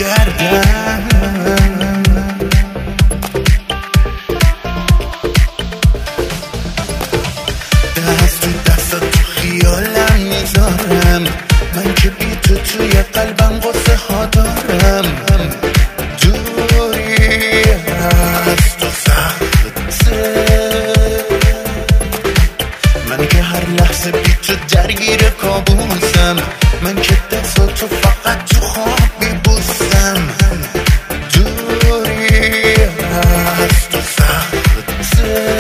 میگردم. دست تو دست تو خیالم میذارم، من که بی تو توی قلبم قصه ها دارم. دوری از تو سخته، من که هر لحظه بی تو درگیر کابوسم، من که دست تو فقط تو خواب میبوسم. دوری از تو سخته،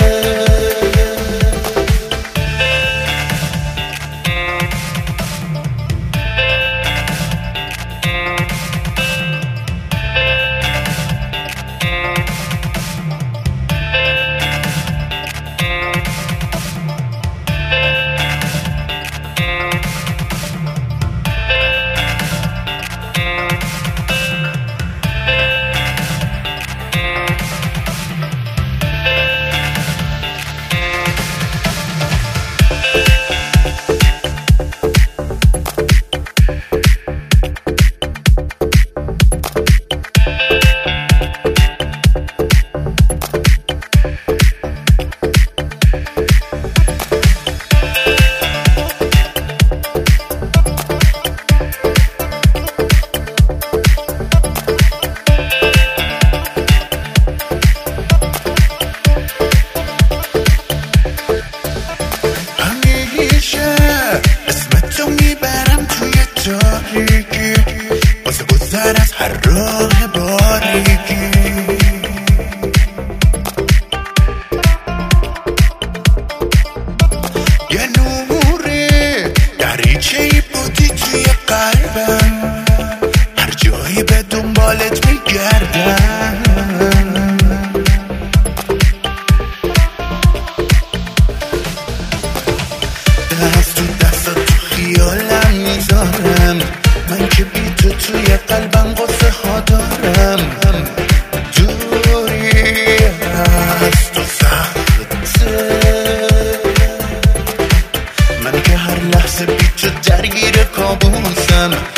واسه گذر از هر راه باریکی. یه نوره دریچه‌ای بودی توی قلبم، هر جایی به دنبالت میگردم. دست تو دست تو خیالم میذارم، من که بی تو توی قلبم قصه ها دارم. دوری از تو سخته، من که هر لحظه بی تو درگیر کابوسم،